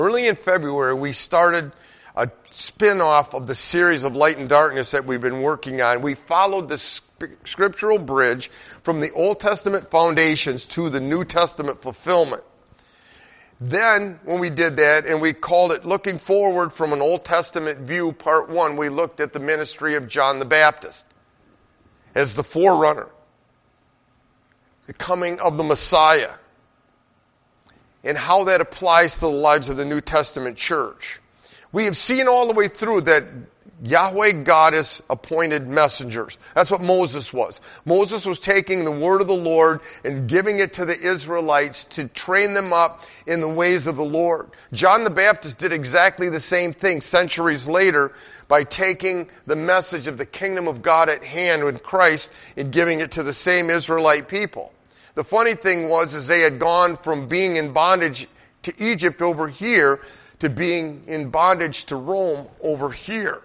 Early in February, we started a spin-off of the series of Light and Darkness that we've been working on. We followed the scriptural bridge from the Old Testament foundations to the New Testament fulfillment. Then, when we did that, and we called it Looking Forward from an Old Testament View, Part 1, we looked at the ministry of John the Baptist as the forerunner, the coming of the Messiah, and how that applies to the lives of the New Testament church. We have seen all the way through that Yahweh God is appointed messengers. That's what Moses was. Moses was taking the word of the Lord and giving it to the Israelites to train them up in the ways of the Lord. John the Baptist did exactly the same thing centuries later by taking the message of the kingdom of God at hand with Christ and giving it to the same Israelite people. The funny thing was they had gone from being in bondage to Egypt over here to being in bondage to Rome over here,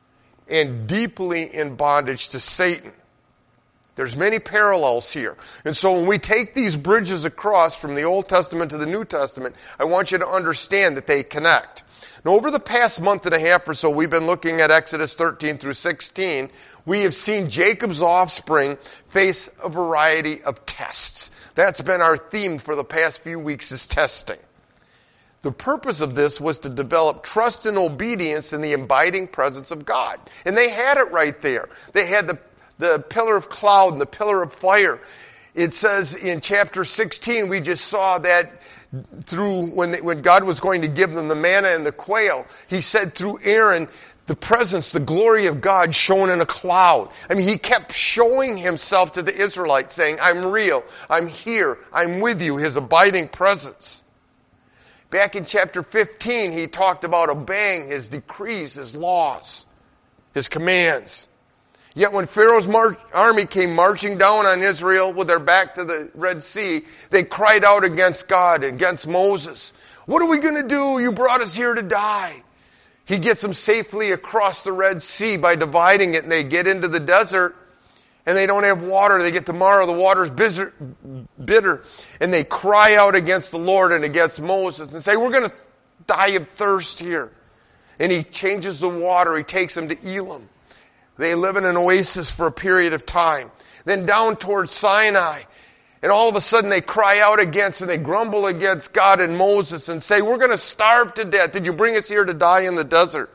and deeply in bondage to Satan. There's many parallels here. And so when we take these bridges across from the Old Testament to the New Testament, I want you to understand that they connect. Now, over the past month and a half or so, we've been looking at Exodus 13 through 16. We have seen Jacob's offspring face a variety of tests. That's been our theme for the past few weeks, is testing. The purpose of this was to develop trust and obedience in the abiding presence of God. And they had it right there. They had the pillar of cloud and the pillar of fire. It says in chapter 16, we just saw that through when God was going to give them the manna and the quail, he said through Aaron, the presence, the glory of God shone in a cloud. I mean, he kept showing himself to the Israelites, saying, I'm real, I'm here, I'm with you, his abiding presence. Back in chapter 15, he talked about obeying his decrees, his laws, his commands. Yet when Pharaoh's army came marching down on Israel with their back to the Red Sea, they cried out against God, against Moses. What are we going to do? You brought us here to die. He gets them safely across the Red Sea by dividing it, and they get into the desert, and they don't have water. They get to Marah, the water's bitter, and they cry out against the Lord and against Moses and say, we're going to die of thirst here. And he changes the water. He takes them to Elim. They live in an oasis for a period of time. Then down towards Sinai. And all of a sudden they cry out against and they grumble against God and Moses and say, we're going to starve to death. Did you bring us here to die in the desert?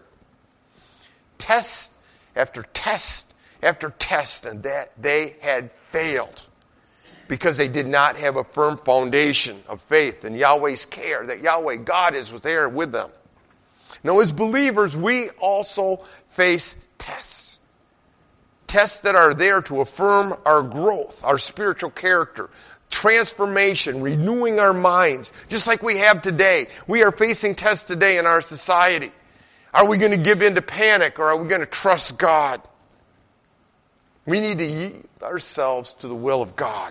Test after test after test, and that they had failed because they did not have a firm foundation of faith in Yahweh's care, that Yahweh God is there with them. Now, as believers, we also face tests. Tests that are there to affirm our growth, our spiritual character, transformation, renewing our minds, just like we have today. We are facing tests today in our society. Are we going to give in to panic, or are we going to trust God? We need to yield ourselves to the will of God.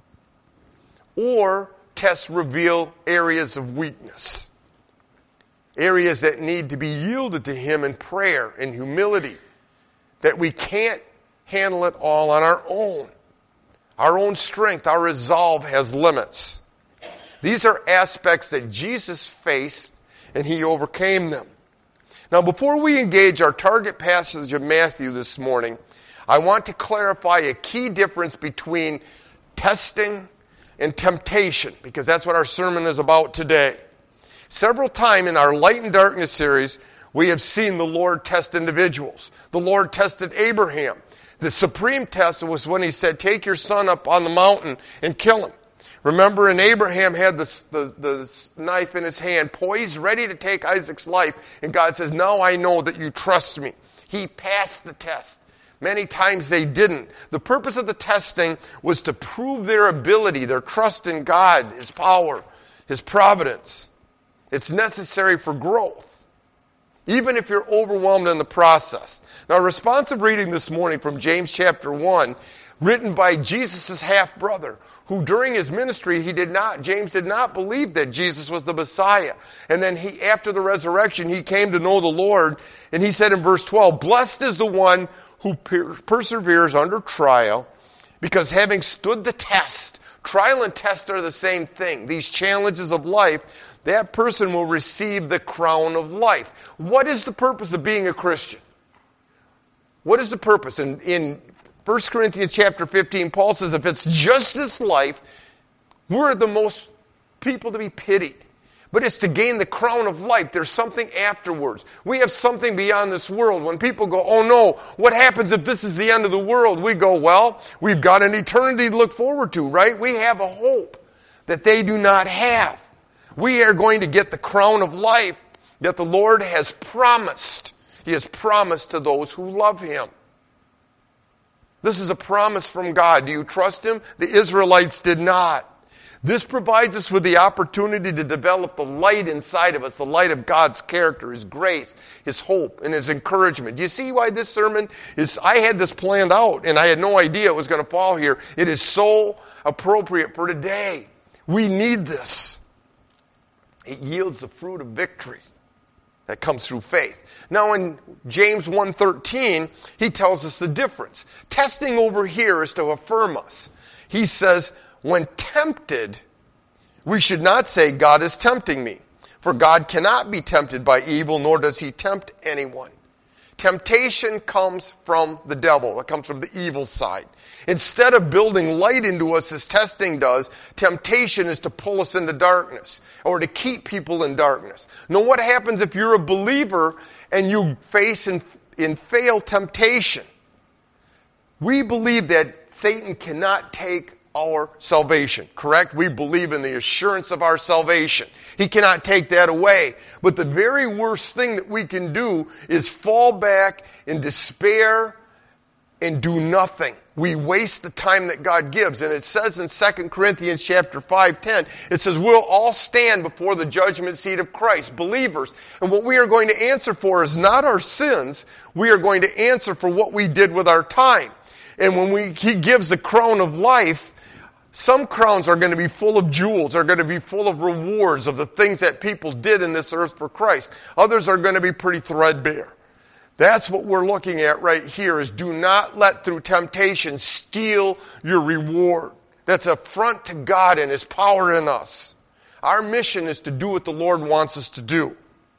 Or tests reveal areas of weakness, areas that need to be yielded to Him in prayer and humility, that we can't handle it all on our own. Our own strength, our resolve has limits. These are aspects that Jesus faced, and He overcame them. Now, before we engage our target passage of Matthew this morning, I want to clarify a key difference between testing and temptation, because that's what our sermon is about today. Several times in our Light and Darkness series, we have seen the Lord test individuals. The Lord tested Abraham. The supreme test was when He said, take your son up on the mountain and kill him. Remember, and Abraham had the knife in his hand, poised, ready to take Isaac's life. And God says, now I know that you trust me. He passed the test. Many times they didn't. The purpose of the testing was to prove their ability, their trust in God, His power, His providence. It's necessary for growth, even if you're overwhelmed in the process. Now, a responsive reading this morning from James chapter 1, written by Jesus' half-brother, who during his ministry, James did not believe that Jesus was the Messiah. And then after the resurrection, he came to know the Lord, and he said in verse 12, blessed is the one who perseveres under trial, because having stood the test, trial and test are the same thing. These challenges of life, that person will receive the crown of life. What is the purpose of being a Christian? What is the purpose? In 1 Corinthians chapter 15, Paul says if it's just this life, we're the most people to be pitied. But it's to gain the crown of life. There's something afterwards. We have something beyond this world. When people go, oh no, what happens if this is the end of the world? We go, well, we've got an eternity to look forward to, right? We have a hope that they do not have. We are going to get the crown of life that the Lord has promised. He has promised to those who love Him. This is a promise from God. Do you trust Him? The Israelites did not. This provides us with the opportunity to develop the light inside of us, the light of God's character, His grace, His hope, and His encouragement. Do you see why this sermon is, I had this planned out, and I had no idea it was going to fall here. It is so appropriate for today. We need this. It yields the fruit of victory that comes through faith. Now in James 1:13, he tells us the difference. Testing over here is to affirm us. He says, when tempted, we should not say, God is tempting me. For God cannot be tempted by evil, nor does He tempt anyone. Temptation comes from the devil. It comes from the evil side. Instead of building light into us as testing does, temptation is to pull us into darkness or to keep people in darkness. Now what happens if you're a believer and you face and fail temptation? We believe that Satan cannot take our salvation, correct? We believe in the assurance of our salvation. He cannot take that away. But the very worst thing that we can do is fall back in despair and do nothing. We waste the time that God gives. And it says in 2 Corinthians chapter 5:10, it says we'll all stand before the judgment seat of Christ, believers. And what we are going to answer for is not our sins. We are going to answer for what we did with our time. And when He gives the crown of life, some crowns are going to be full of jewels, are going to be full of rewards of the things that people did in this earth for Christ. Others are going to be pretty threadbare. That's what we're looking at right here is do not let through temptation steal your reward. That's an affront to God and His power in us. Our mission is to do what the Lord wants us to do.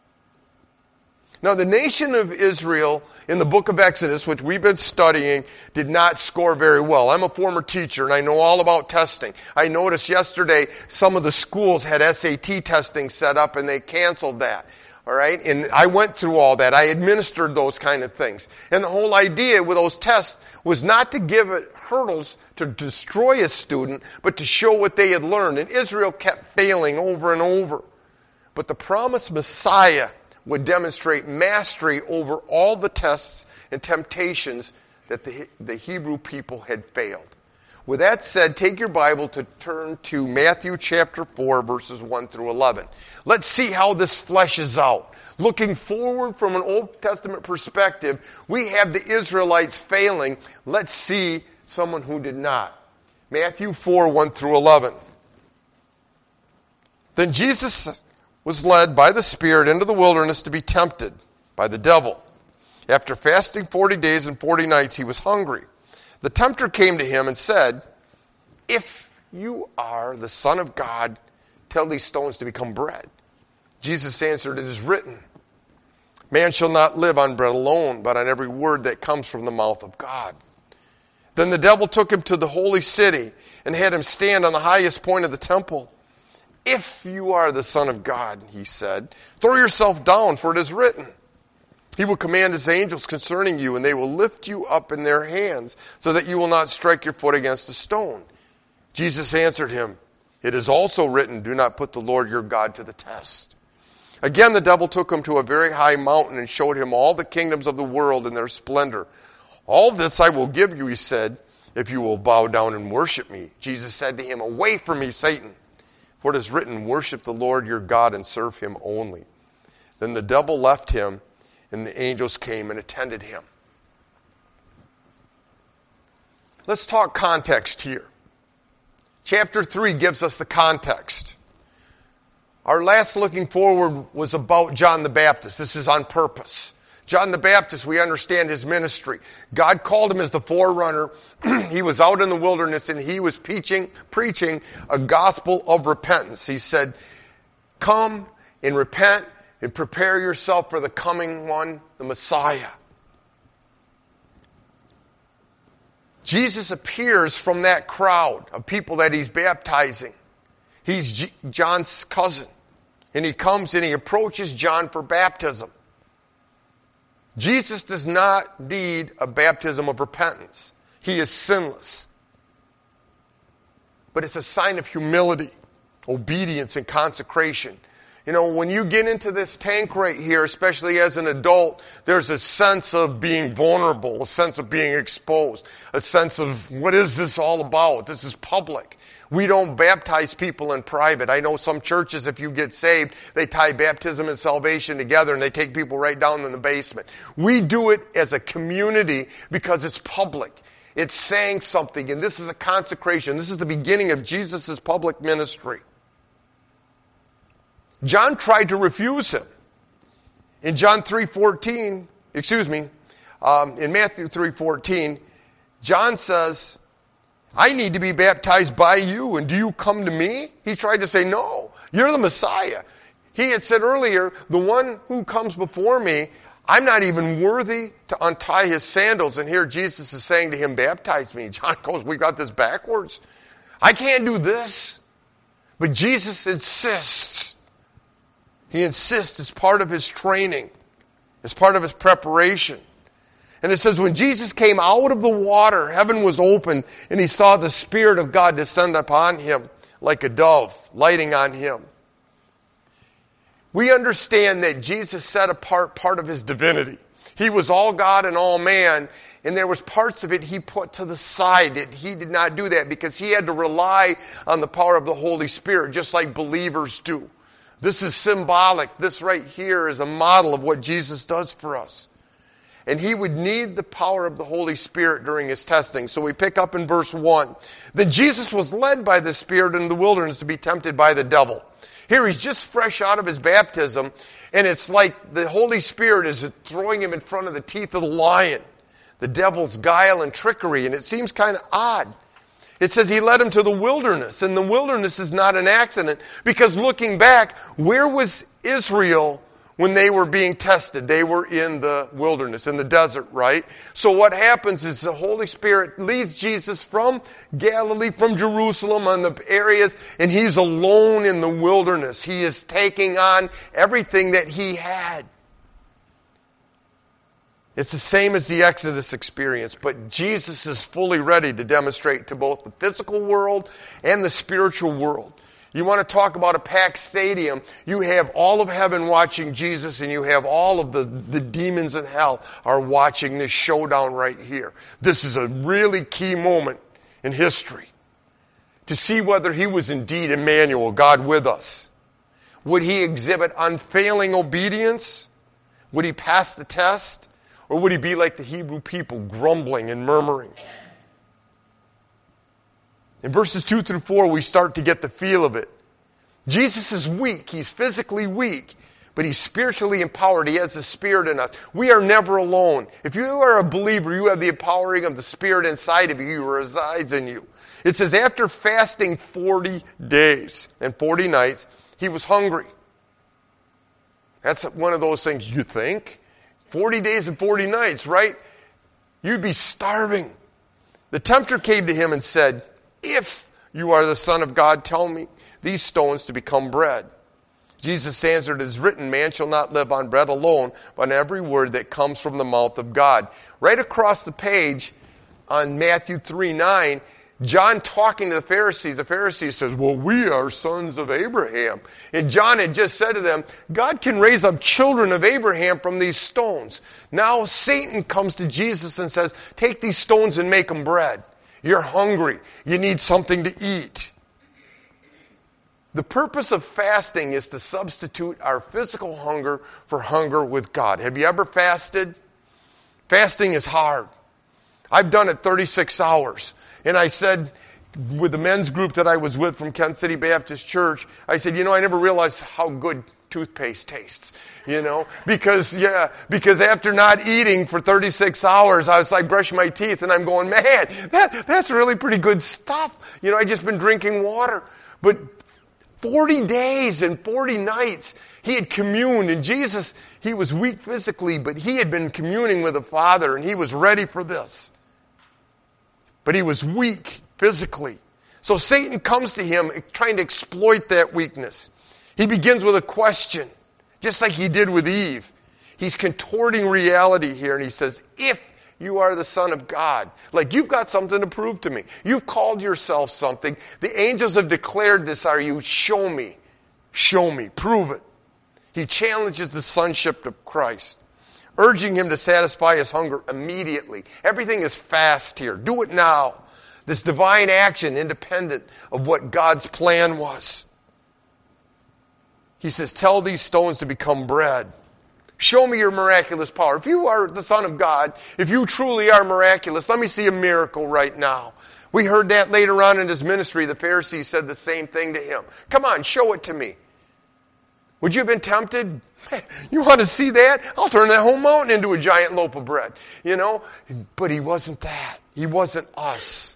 Now, the nation of Israel in the book of Exodus, which we've been studying, did not score very well. I'm a former teacher, and I know all about testing. I noticed yesterday some of the schools had SAT testing set up, and they canceled that. All right? And I went through all that. I administered those kind of things. And the whole idea with those tests was not to give it hurdles to destroy a student, but to show what they had learned. And Israel kept failing over and over. But the promised Messiah would demonstrate mastery over all the tests and temptations that the Hebrew people had failed. With that said, take your Bible to turn to Matthew chapter 4, verses 1 through 11. Let's see how this fleshes out. Looking forward from an Old Testament perspective, we have the Israelites failing. Let's see someone who did not. Matthew 4, 1 through 11. Then Jesus was led by the Spirit into the wilderness to be tempted by the devil. After fasting 40 days and 40 nights, he was hungry. The tempter came to him and said, if you are the Son of God, tell these stones to become bread. Jesus answered, it is written, man shall not live on bread alone, but on every word that comes from the mouth of God. Then the devil took him to the holy city and had him stand on the highest point of the temple. If you are the Son of God, he said, throw yourself down, for it is written, He will command His angels concerning you, and they will lift you up in their hands, so that you will not strike your foot against a stone. Jesus answered him, it is also written, do not put the Lord your God to the test. Again the devil took him to a very high mountain and showed him all the kingdoms of the world in their splendor. All this I will give you, he said, if you will bow down and worship me. Jesus said to him, away from me, Satan. For it is written, worship the Lord your God and serve Him only. Then the devil left him, and the angels came and attended him. Let's talk context here. Chapter 3 gives us the context. Our last looking forward was about John the Baptist. This is on purpose. John the Baptist, we understand his ministry. God called him as the forerunner. He was out in the wilderness and he was preaching a gospel of repentance. He said, Come and repent and prepare yourself for the coming one, the Messiah. Jesus appears from that crowd of people that he's baptizing. He's John's cousin. And he comes and he approaches John for baptism. Jesus does not need a baptism of repentance. He is sinless. But it's a sign of humility, obedience, and consecration. You know, when you get into this tank right here, especially as an adult, there's a sense of being vulnerable, a sense of being exposed, a sense of, what is this all about? This is public. We don't baptize people in private. I know some churches, if you get saved, they tie baptism and salvation together and they take people right down in the basement. We do it as a community because it's public. It's saying something, and this is a consecration. This is the beginning of Jesus' public ministry. John tried to refuse him. In John 3:14, in Matthew 3:14, John says, I need to be baptized by you, and do you come to me? He tried to say, no, you're the Messiah. He had said earlier, the one who comes before me, I'm not even worthy to untie his sandals. And here Jesus is saying to him, baptize me. John goes, we got this backwards. I can't do this. But Jesus insists. He insists it's part of his training. It's part of his preparation. And it says, when Jesus came out of the water, heaven was open, and he saw the Spirit of God descend upon him like a dove, lighting on him. We understand that Jesus set apart part of his divinity. He was all God and all man, and there was parts of it he put to the side that he did not do that because he had to rely on the power of the Holy Spirit, just like believers do. This is symbolic. This right here is a model of what Jesus does for us. And he would need the power of the Holy Spirit during his testing. So we pick up in verse 1. Then Jesus was led by the Spirit into the wilderness to be tempted by the devil. Here he's just fresh out of his baptism, and it's like the Holy Spirit is throwing him in front of the teeth of the lion. The devil's guile and trickery, and it seems kind of odd. It says he led him to the wilderness, and the wilderness is not an accident, because looking back, where was Israel when they were being tested? They were in the wilderness, in the desert, right? So what happens is the Holy Spirit leads Jesus from Galilee, from Jerusalem, on the areas, and he's alone in the wilderness. He is taking on everything that he had. It's the same as the Exodus experience, but Jesus is fully ready to demonstrate to both the physical world and the spiritual world. You want to talk about a packed stadium, you have all of heaven watching Jesus, and you have all of the demons in hell are watching this showdown right here. This is a really key moment in history to see whether he was indeed Emmanuel, God with us. Would he exhibit unfailing obedience? Would he pass the test? Or would he be like the Hebrew people, grumbling and murmuring? In verses 2 through 4, we start to get the feel of it. Jesus is weak. He's physically weak, but he's spiritually empowered. He has the Spirit in us. We are never alone. If you are a believer, you have the empowering of the Spirit inside of you. He resides in you. It says, after fasting 40 days and 40 nights, he was hungry. That's one of those things you think. 40 days and 40 nights, right? You'd be starving. The tempter came to him and said, if you are the Son of God, tell me these stones to become bread. Jesus answered, it is written, man shall not live on bread alone, but on every word that comes from the mouth of God. Right across the page on Matthew 3:9, John talking to the Pharisees says, well, we are sons of Abraham. And John had just said to them, God can raise up children of Abraham from these stones. Now Satan comes to Jesus and says, take these stones and make them bread. You're hungry. You need something to eat. The purpose of fasting is to substitute our physical hunger for hunger with God. Have you ever fasted? Fasting is hard. I've done it 36 hours. And I said, with the men's group that I was with from Kent City Baptist Church, I said, I never realized how good toothpaste tastes, because after not eating for 36 hours, I was like brushing my teeth and I'm going, man, that's really pretty good stuff. I just been drinking water. But 40 days and 40 nights he had communed. And Jesus, he was weak physically, but he had been communing with the Father, and he was ready for this. But he was weak physically. So Satan comes to him trying to exploit that weakness. He begins with a question, just like he did with Eve. He's contorting reality here, and he says, if you are the Son of God, like you've got something to prove to me. You've called yourself something. The angels have declared this, are you? Show me. Show me. Prove it. He challenges the sonship of Christ, urging him to satisfy his hunger immediately. Everything is fast here. Do it now. This divine action, independent of what God's plan was. He says, tell these stones to become bread. Show me your miraculous power. If you are the Son of God, if you truly are miraculous, let me see a miracle right now. We heard that later on in his ministry. The Pharisees said the same thing to him. Come on, show it to me. Would you have been tempted? You want to see that? I'll turn that whole mountain into a giant loaf of bread. You know? But he wasn't that. He wasn't us.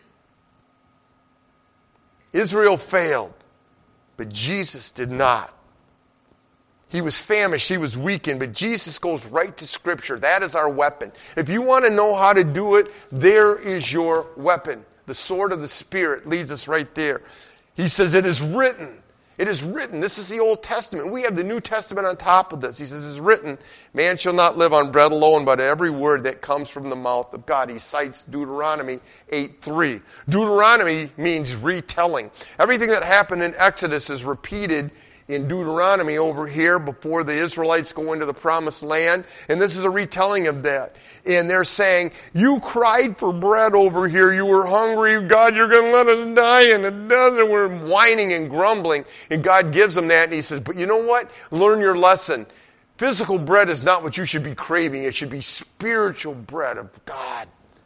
Israel failed, but Jesus did not. He was famished, he was weakened, but Jesus goes right to Scripture. That is our weapon. If you want to know how to do it, there is your weapon. The sword of the Spirit leads us right there. He says, it is written. It is written. This is the Old Testament. We have the New Testament on top of this. He says, it is written, man shall not live on bread alone, but every word that comes from the mouth of God. He cites Deuteronomy 8:3. Deuteronomy means retelling. Everything that happened in Exodus is repeated in Deuteronomy over here before the Israelites go into the promised land. And this is a retelling of that. And they're saying, you cried for bread over here. You were hungry. God, you're going to let us die in the desert. We're whining and grumbling. And God gives them that. And he says, but you know what? Learn your lesson. Physical bread is not what you should be craving. It should be spiritual bread of God.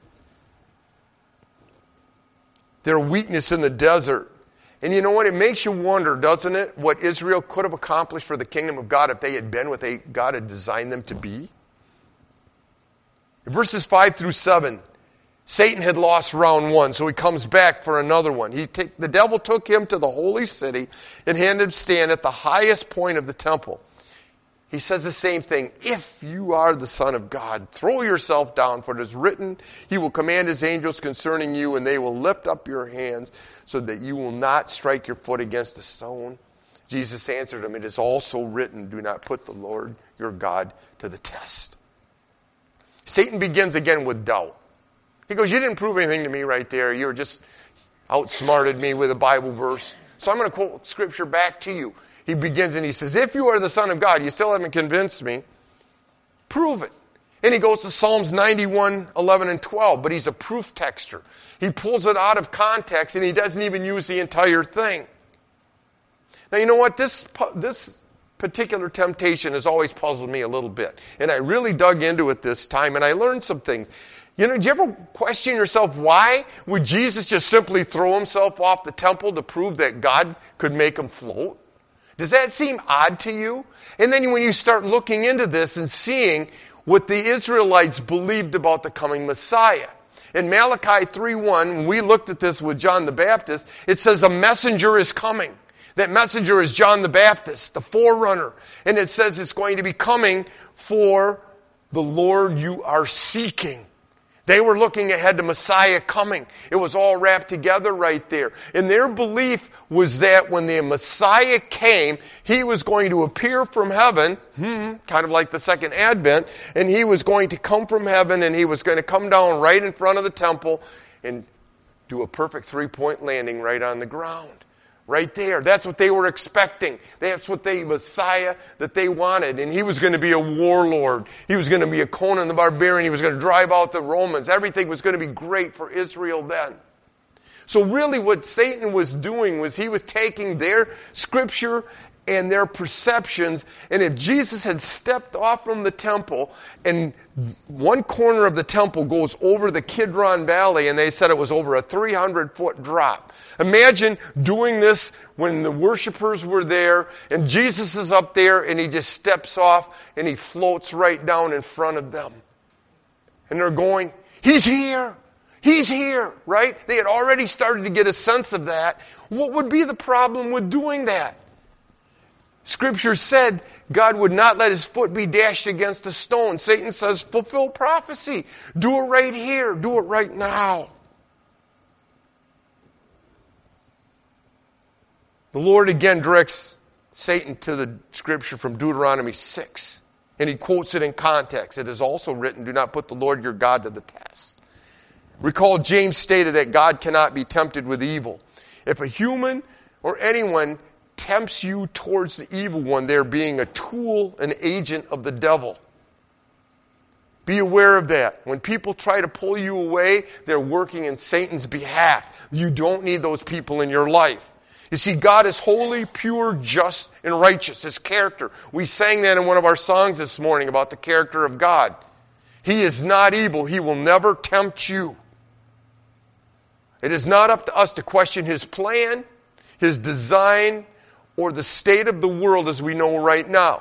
Their weakness in the desert. And you know what? It makes you wonder, doesn't it, what Israel could have accomplished for the kingdom of God if they had been what God had designed them to be? In verses 5 through 7, Satan had lost round one, so he comes back for another one. The devil took him to the holy city and had him stand at the highest point of the temple. He says the same thing. If you are the Son of God, throw yourself down, for it is written, he will command his angels concerning you, and they will lift up your hands so that you will not strike your foot against a stone. Jesus answered him, it is also written, do not put the Lord your God to the test. Satan begins again with doubt. He goes, you didn't prove anything to me right there. You were just outsmarted me with a Bible verse. So I'm going to quote Scripture back to you. He begins and he says, if you are the Son of God, you still haven't convinced me, prove it. And he goes to Psalms 91, 11, and 12, but he's a proof texter. He pulls it out of context and he doesn't even use the entire thing. Now you know what? This particular temptation has always puzzled me a little bit. And I really dug into it this time and I learned some things. You know, do you ever question yourself, why would Jesus just simply throw himself off the temple to prove that God could make him float? Does that seem odd to you? And then when you start looking into this and seeing what the Israelites believed about the coming Messiah. In Malachi 3:1, when we looked at this with John the Baptist, it says a messenger is coming. That messenger is John the Baptist, the forerunner. And it says it's going to be coming for the Lord you are seeking. They were looking ahead to Messiah coming. It was all wrapped together right there. And their belief was that when the Messiah came, he was going to appear from heaven, kind of like the second advent, and he was going to come from heaven and he was going to come down right in front of the temple and do a perfect three-point landing right on the ground. Right there. That's what they were expecting. That's what Messiah that they wanted. And he was going to be a warlord. He was going to be a Conan the Barbarian. He was going to drive out the Romans. Everything was going to be great for Israel then. So really what Satan was doing was he was taking their scripture and their perceptions, and if Jesus had stepped off from the temple and one corner of the temple goes over the Kidron Valley, and they said it was over a 300-foot drop. Imagine doing this when the worshipers were there and Jesus is up there and he just steps off and he floats right down in front of them. And they're going, he's here. He's here, right? They had already started to get a sense of that. What would be the problem with doing that? Scripture said God would not let his foot be dashed against a stone. Satan says, fulfill prophecy. Do it right here. Do it right now. The Lord again directs Satan to the scripture from Deuteronomy 6. And he quotes it in context. It is also written, do not put the Lord your God to the test. Recall James stated that God cannot be tempted with evil. If a human or anyone tempts you towards the evil one, they're being a tool, an agent of the devil. Be aware of that. When people try to pull you away, they're working in Satan's behalf. You don't need those people in your life. You see, God is holy, pure, just, and righteous. His character. We sang that in one of our songs this morning about the character of God. He is not evil. He will never tempt you. It is not up to us to question his plan, his design, or the state of the world as we know right now.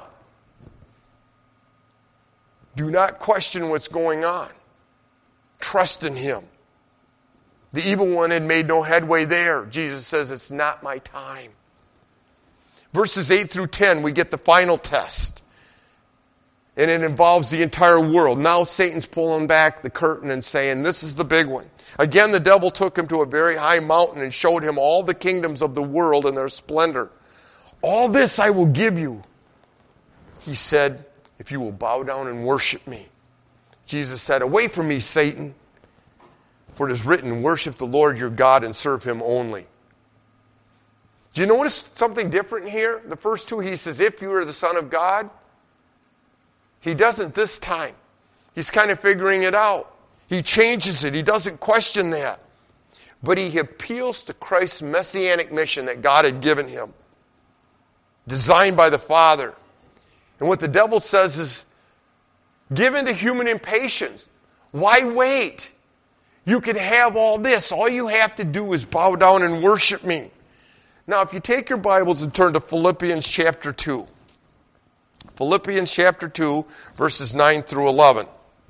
Do not question what's going on. Trust in him. The evil one had made no headway there. Jesus says, it's not my time. Verses 8 through 10, we get the final test. And it involves the entire world. Now Satan's pulling back the curtain and saying, this is the big one. Again, the devil took him to a very high mountain and showed him all the kingdoms of the world and their splendor. All this I will give you, he said, if you will bow down and worship me. Jesus said, away from me, Satan. For it is written, worship the Lord your God and serve him only. Do you notice something different here? The first two, he says, if you are the Son of God. He doesn't this time. He's kind of figuring it out. He changes it. He doesn't question that. But he appeals to Christ's messianic mission that God had given him, designed by the Father. And what the devil says is, give in to human impatience. Why wait? You can have all this. All you have to do is bow down and worship me. Now, if you take your Bibles and turn to Philippians chapter 2. Philippians chapter 2, verses 9 through 11.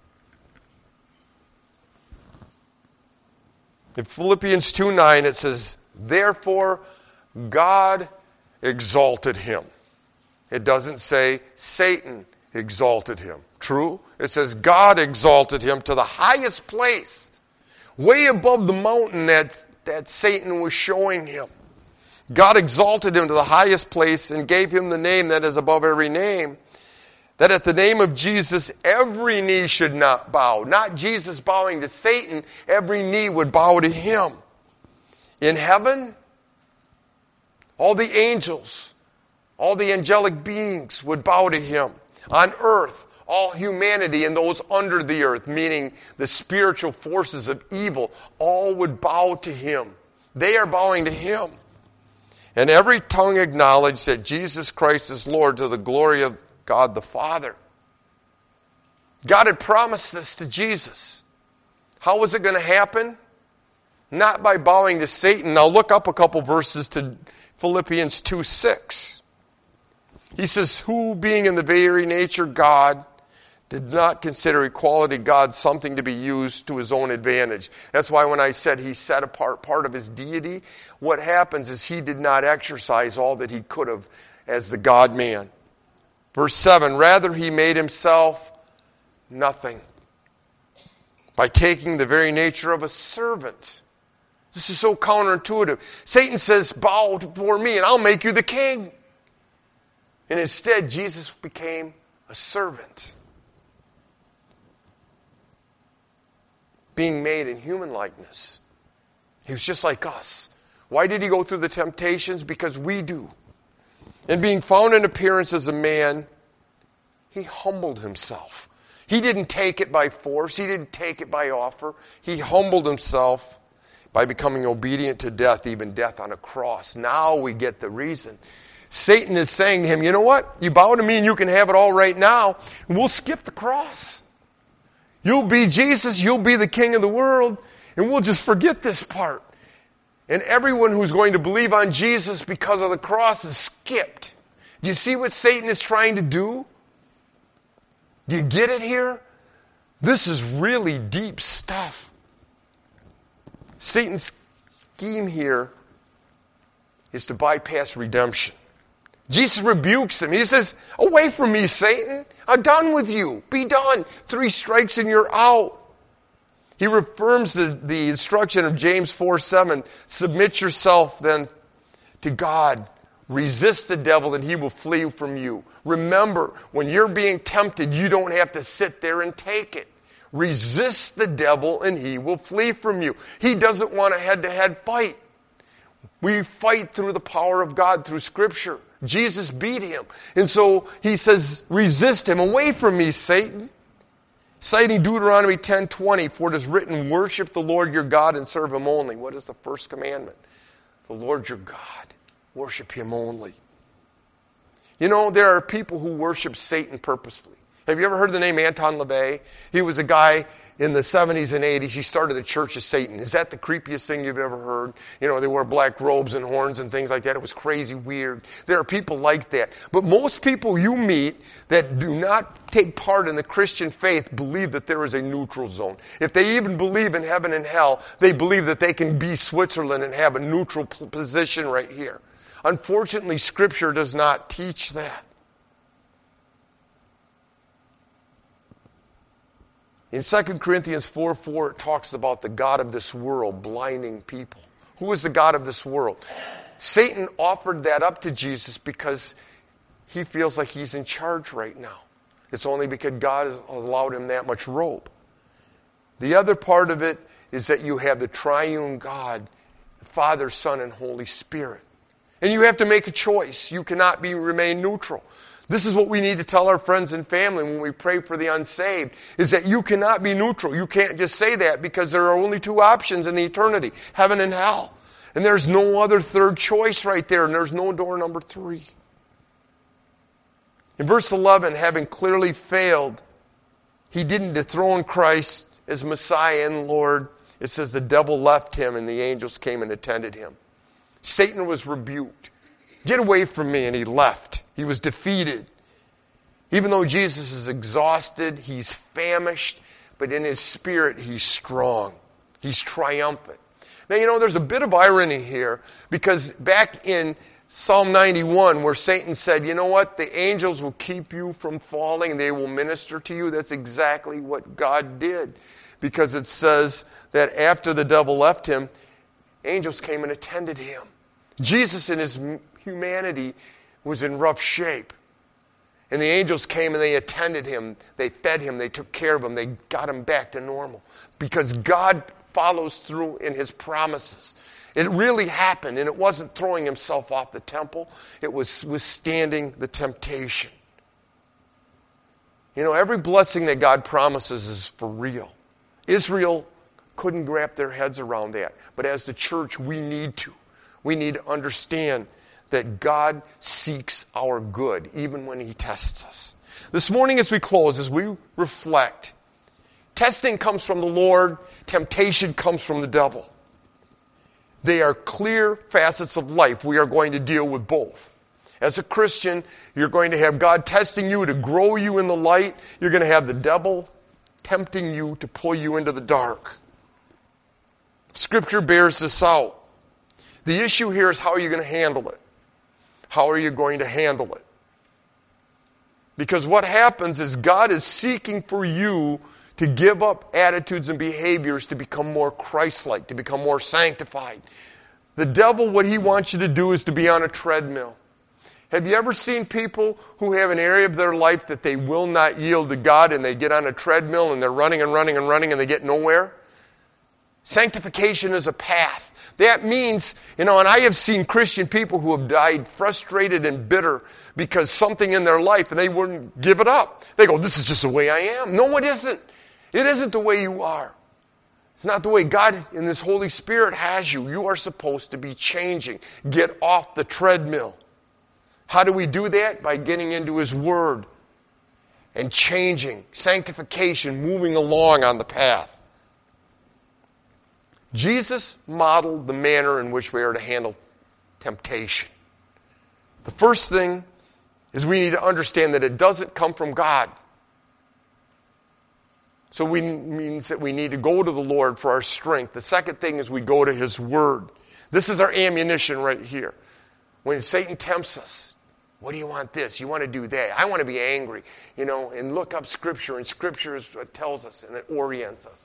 In Philippians 2:9, it says, therefore God exalted him. It doesn't say Satan exalted him. True? It says God exalted him to the highest place, way above the mountain that Satan was showing him. God exalted him to the highest place and gave him the name that is above every name, that at the name of Jesus every knee should not bow. Not Jesus bowing to Satan, every knee would bow to him. In heaven, all the angels, all the angelic beings would bow to him. On earth, all humanity and those under the earth, meaning the spiritual forces of evil, all would bow to him. They are bowing to him. And every tongue acknowledge that Jesus Christ is Lord to the glory of God the Father. God had promised this to Jesus. How was it going to happen? Not by bowing to Satan. Now look up a couple verses to Philippians 2:6. He says, who being in the very nature God, did not consider equality God something to be used to his own advantage. That's why when I said he set apart part of his deity, what happens is he did not exercise all that he could have as the God-man. Verse 7, rather he made himself nothing by taking the very nature of a servant. This is so counterintuitive. Satan says, bow before me and I'll make you the king. And instead, Jesus became a servant, being made in human likeness. He was just like us. Why did he go through the temptations? Because we do. And being found in appearance as a man, he humbled himself. He didn't take it by force. He didn't take it by offer. He humbled himself by becoming obedient to death, even death on a cross. Now we get the reason. Satan is saying to him, you know what? You bow to me and you can have it all right now. And we'll skip the cross. You'll be Jesus, you'll be the king of the world, and we'll just forget this part. And everyone who's going to believe on Jesus because of the cross is skipped. Do you see what Satan is trying to do? Do you get it here? This is really deep stuff. Satan's scheme here is to bypass redemption. Jesus rebukes him. He says, away from me, Satan. I'm done with you. Be done. 3 strikes and you're out. He reaffirms the instruction of James 4:7. Submit yourself then to God. Resist the devil and he will flee from you. Remember, when you're being tempted, you don't have to sit there and take it. Resist the devil and he will flee from you. He doesn't want a head-to-head fight. We fight through the power of God, through Scripture. Jesus beat him. And so he says, resist him. Away from me, Satan. Citing Deuteronomy 10:20, for it is written, worship the Lord your God and serve him only. What is the first commandment? The Lord your God. Worship him only. You know, there are people who worship Satan purposefully. Have you ever heard the name Anton LaVey? He was a guy in the 70s and 80s. He started the Church of Satan. Is that the creepiest thing you've ever heard? You know, they wore black robes and horns and things like that. It was crazy weird. There are people like that. But most people you meet that do not take part in the Christian faith believe that there is a neutral zone. If they even believe in heaven and hell, they believe that they can be Switzerland and have a neutral position right here. Unfortunately, Scripture does not teach that. In 2 Corinthians 4:4, it talks about the god of this world blinding people. Who is the god of this world? Satan offered that up to Jesus because he feels like he's in charge right now. It's only because God has allowed him that much rope. The other part of it is that you have the triune God, Father, Son, and Holy Spirit. And you have to make a choice. You cannot remain neutral. This is what we need to tell our friends and family when we pray for the unsaved, is that you cannot be neutral. You can't just say that because there are only 2 options in the eternity, heaven and hell. And there's no other third choice right there, and there's no door number 3. In verse 11, having clearly failed, he didn't dethrone Christ as Messiah and Lord. It says the devil left him and the angels came and attended him. Satan was rebuked. Get away from me, and he left. He was defeated. Even though Jesus is exhausted, he's famished, but in his spirit, he's strong. He's triumphant. Now, you know, there's a bit of irony here, because back in Psalm 91, where Satan said, you know what, the angels will keep you from falling, they will minister to you, that's exactly what God did. Because it says that after the devil left him, angels came and attended him. Jesus in his humanity was in rough shape. And the angels came and they attended him. They fed him. They took care of him. They got him back to normal. Because God follows through in his promises. It really happened, and it wasn't throwing himself off the temple. It was withstanding the temptation. You know, every blessing that God promises is for real. Israel couldn't wrap their heads around that. But as the church, we need to. We need to understand that God seeks our good, even when he tests us. This morning as we close, as we reflect, testing comes from the Lord, temptation comes from the devil. They are clear facets of life. We are going to deal with both. As a Christian, you're going to have God testing you to grow you in the light. You're going to have the devil tempting you to pull you into the dark. Scripture bears this out. The issue here is how are you going to handle it? How are you going to handle it? Because what happens is God is seeking for you to give up attitudes and behaviors to become more Christ-like, to become more sanctified. The devil, what he wants you to do is to be on a treadmill. Have you ever seen people who have an area of their life that they will not yield to God, and they get on a treadmill and they're running and running and running and they get nowhere? Sanctification is a path. That means, you know, and I have seen Christian people who have died frustrated and bitter because something in their life, and they wouldn't give it up. They go, this is just the way I am. No, it isn't. It isn't the way you are. It's not the way God in this Holy Spirit has you. You are supposed to be changing. Get off the treadmill. How do we do that? By getting into his word and changing, sanctification, moving along on the path. Jesus modeled the manner in which we are to handle temptation. The first thing is we need to understand that it doesn't come from God. So we means that we need to go to the Lord for our strength. The second thing is we go to His Word. This is our ammunition right here. When Satan tempts us, what do you want this? You want to do that. I want to be angry, and look up Scripture, and Scripture is what tells us, and it orients us.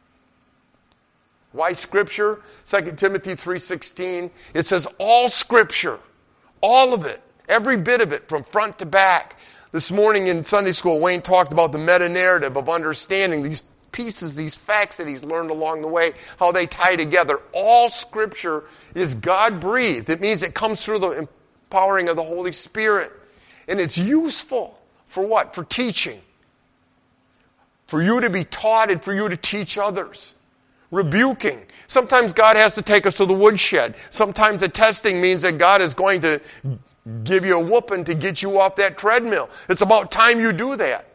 Why Scripture? 2 Timothy 3:16, it says all Scripture, all of it, every bit of it from front to back. This morning in Sunday school, Wayne talked about the meta-narrative of understanding these pieces, these facts that he's learned along the way, how they tie together. All Scripture is God-breathed. It means it comes through the empowering of the Holy Spirit. And it's useful for what? For teaching. For you to be taught and for you to teach others. Rebuking. Sometimes God has to take us to the woodshed. Sometimes the testing means that God is going to give you a whooping to get you off that treadmill. It's about time you do that.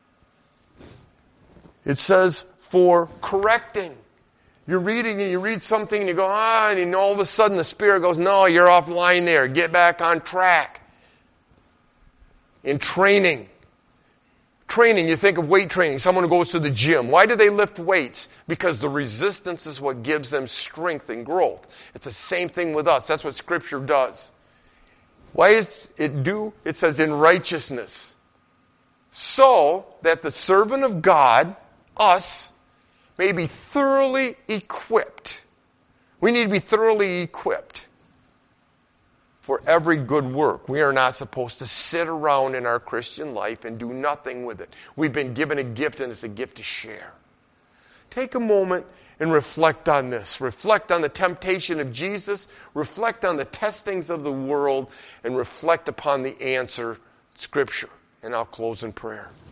It says for correcting. You're reading and you read something and you go, and all of a sudden the Spirit goes, no, you're offline there. Get back on track. In training. Training, you think of weight training. Someone who goes to the gym. Why do they lift weights? Because the resistance is what gives them strength and growth. It's the same thing with us. That's what Scripture does. Why is it do? It says in righteousness. So that the servant of God, us, may be thoroughly equipped. We need to be thoroughly equipped for every good work. We are not supposed to sit around in our Christian life and do nothing with it. We've been given a gift, and it's a gift to share. Take a moment and reflect on this. Reflect on the temptation of Jesus. Reflect on the testings of the world. And reflect upon the answer, Scripture. And I'll close in prayer.